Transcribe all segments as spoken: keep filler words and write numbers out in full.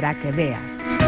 para que veas.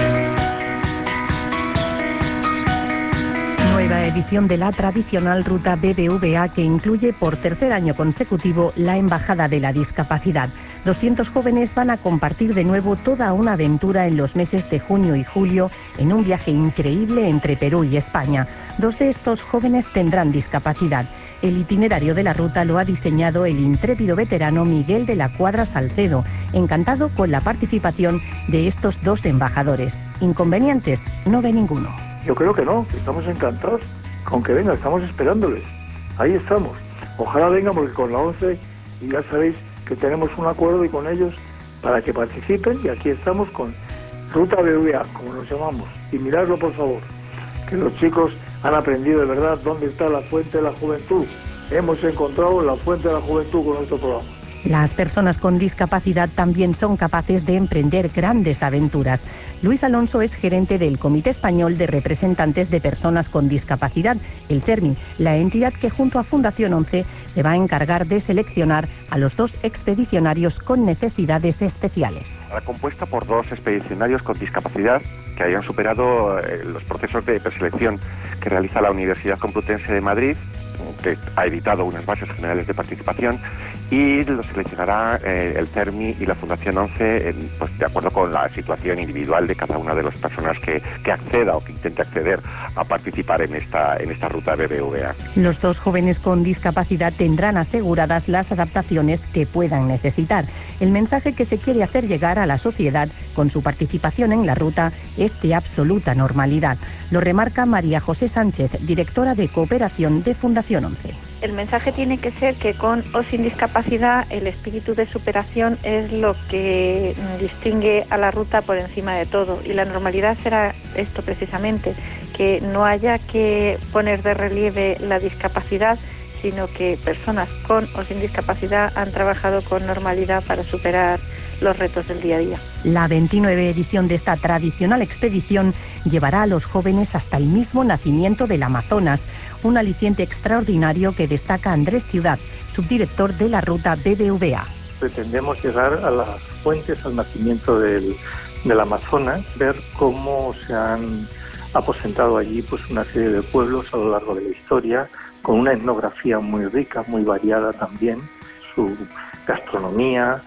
Nueva edición de la tradicional ruta B B V A que incluye por tercer año consecutivo la Embajada de la Discapacidad. doscientos jóvenes van a compartir de nuevo toda una aventura en los meses de junio y julio en un viaje increíble entre Perú y España. Dos de estos jóvenes tendrán discapacidad. El itinerario de la ruta lo ha diseñado el intrépido veterano Miguel de la Cuadra Salcedo, encantado con la participación de estos dos embajadores. Inconvenientes no ve ninguno. Yo creo que no, que estamos encantados con que venga, estamos esperándoles. Ahí estamos. Ojalá vengan porque con la ONCE, y ya sabéis que tenemos un acuerdo y con ellos para que participen, y aquí estamos con Ruta B B V A, como nos llamamos. Y miradlo por favor, que los chicos han aprendido de verdad dónde está la fuente de la juventud. Hemos encontrado la fuente de la juventud con nuestro programa. Las personas con discapacidad también son capaces de emprender grandes aventuras. Luis Alonso es gerente del Comité Español de Representantes de Personas con Discapacidad, el CERMI, la entidad que junto a Fundación ONCE se va a encargar de seleccionar a los dos expedicionarios con necesidades especiales. Está compuesta por dos expedicionarios con discapacidad que hayan superado eh, los procesos de preselección que realiza la Universidad Complutense de Madrid, que ha editado unas bases generales de participación, y lo seleccionará eh, el CERMI y la Fundación ONCE en, pues, de acuerdo con la situación individual de cada una de las personas que, que acceda o que intente acceder a participar en esta, en esta ruta B B V A. Los dos jóvenes con discapacidad tendrán aseguradas las adaptaciones que puedan necesitar. El mensaje que se quiere hacer llegar a la sociedad con su participación en la ruta es de absoluta normalidad. Lo remarca María José Sánchez, directora de Cooperación de Fundación ONCE. El mensaje tiene que ser que con o sin discapacidad el espíritu de superación es lo que distingue a la ruta por encima de todo, y la normalidad será esto precisamente, que no haya que poner de relieve la discapacidad, sino que personas con o sin discapacidad han trabajado con normalidad para superar los retos del día a día. La veintinueve edición de esta tradicional expedición llevará a los jóvenes hasta el mismo nacimiento del Amazonas, un aliciente extraordinario que destaca Andrés Ciudad, subdirector de la ruta B B V A. Pretendemos llegar a las fuentes, al nacimiento del, del Amazonas, ver cómo se han aposentado allí pues una serie de pueblos a lo largo de la historia, con una etnografía muy rica, muy variada también, su gastronomía,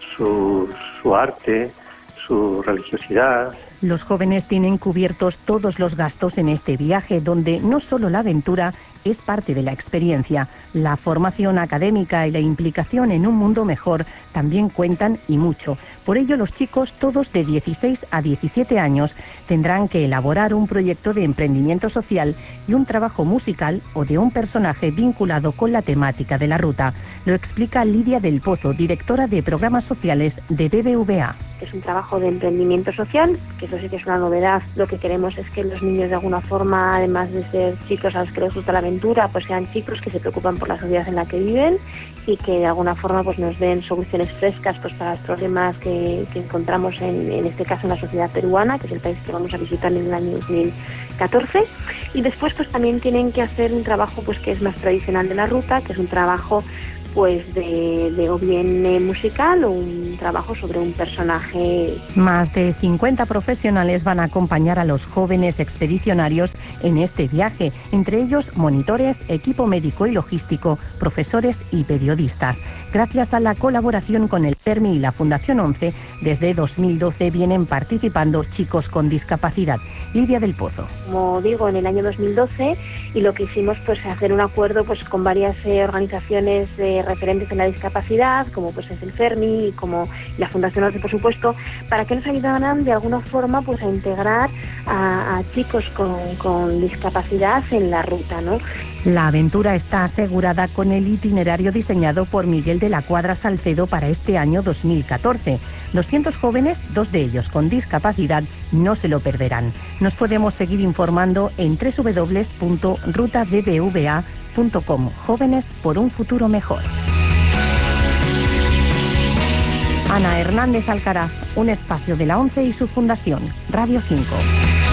su, su arte, su religiosidad. Los jóvenes tienen cubiertos todos los gastos en este viaje, donde no solo la aventura es parte de la experiencia. La formación académica y la implicación en un mundo mejor también cuentan, y mucho. Por ello, los chicos, todos de dieciséis a diecisiete años, tendrán que elaborar un proyecto de emprendimiento social y un trabajo musical o de un personaje vinculado con la temática de la ruta. Lo explica Lidia del Pozo, directora de Programas Sociales de B B V A. Es un trabajo de emprendimiento social, que eso sí que es una novedad. Lo que queremos es que los niños de alguna forma, además de ser chicos a los que les gusta la aventura, pues sean chicos que se preocupan por la sociedad en la que viven y que de alguna forma pues nos den soluciones frescas pues para los problemas que, que encontramos en, en este caso en la sociedad peruana, que es el país que vamos a visitar en el año dos mil catorce. Y después pues también tienen que hacer un trabajo pues que es más tradicional de la ruta, que es un trabajo pues de, de o bien eh, musical o un trabajo sobre un personaje. Más de cincuenta profesionales van a acompañar a los jóvenes expedicionarios en este viaje, entre ellos monitores, equipo médico y logístico, profesores y periodistas. Gracias a la colaboración con el CERMI y la Fundación ONCE, desde dos mil doce vienen participando chicos con discapacidad. Lidia del Pozo. Como digo, en el año dos mil doce, y lo que hicimos pues hacer un acuerdo pues con varias eh, organizaciones eh, referentes en la discapacidad, como pues es el CERMI y como la Fundación ONCE, por supuesto, para que nos ayudaran de alguna forma pues a integrar a, a chicos con, con discapacidad en la ruta, ¿no? La aventura está asegurada con el itinerario diseñado por Miguel de la Cuadra Salcedo para este año dos mil catorce. doscientos jóvenes, dos de ellos con discapacidad, no se lo perderán. Nos podemos seguir informando en doble u doble u doble u punto ruta b b v a punto com. Jóvenes por un futuro mejor. Ana Hernández Alcaraz, un espacio de la ONCE y su Fundación, Radio cinco.